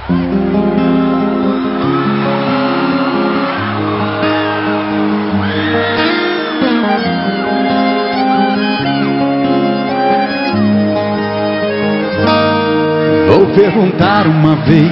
Vou perguntar uma vez,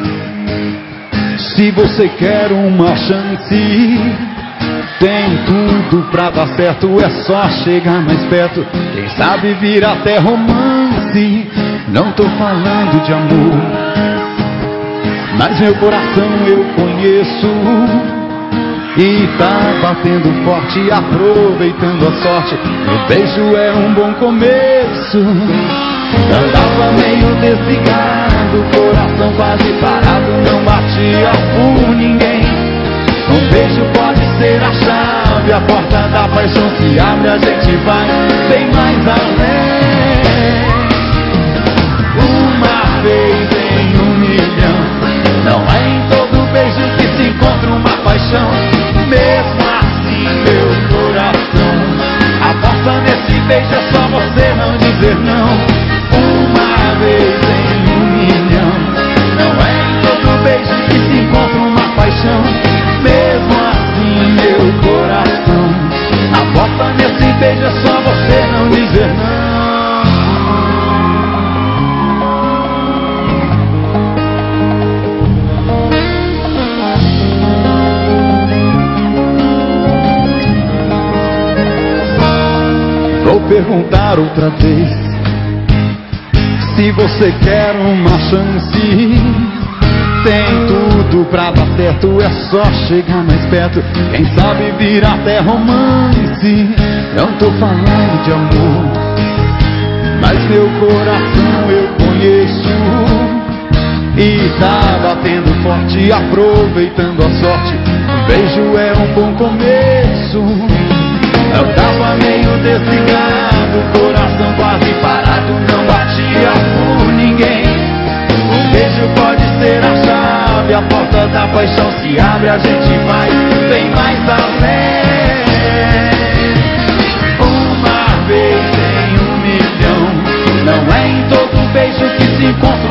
se você quer uma chance. Tem tudo pra dar certo, é só chegar mais perto. Quem sabe vira até romance. Não tô falando de amor, mas meu coração eu conheço. E tá batendo forte, aproveitando a sorte. Meu beijo é um bom começo. Andava meio desligado, coração quase parado, não batia por ninguém. Um beijo pode ser a chave, a porta da paixão se abre, a gente vai bem mais além. Uma vez em 1 milhão, não é em todo beijo que se encontra uma paixão. Mesmo assim, meu coração aposta nesse beijo, é só você não dizer não. Uma vez em 1 milhão, não é em todo beijo que se encontra uma paixão. Mesmo assim, meu coração aposta nesse beijo, é só você não dizer não. Vou perguntar outra vez, se você quer uma chance. Tem tudo pra dar certo, é só chegar mais perto. Quem sabe vira até romance. Não tô falando de amor, mas meu coração eu conheço. E tá batendo forte, aproveitando a sorte. Um beijo é um bom começo. Eu tava meio desligado, coração quase parado, não batia por ninguém. Um beijo pode ser a chave, a porta da paixão se abre, a gente vai bem mais além. Uma vez em 1 milhão, não é em todo beijo que se encontra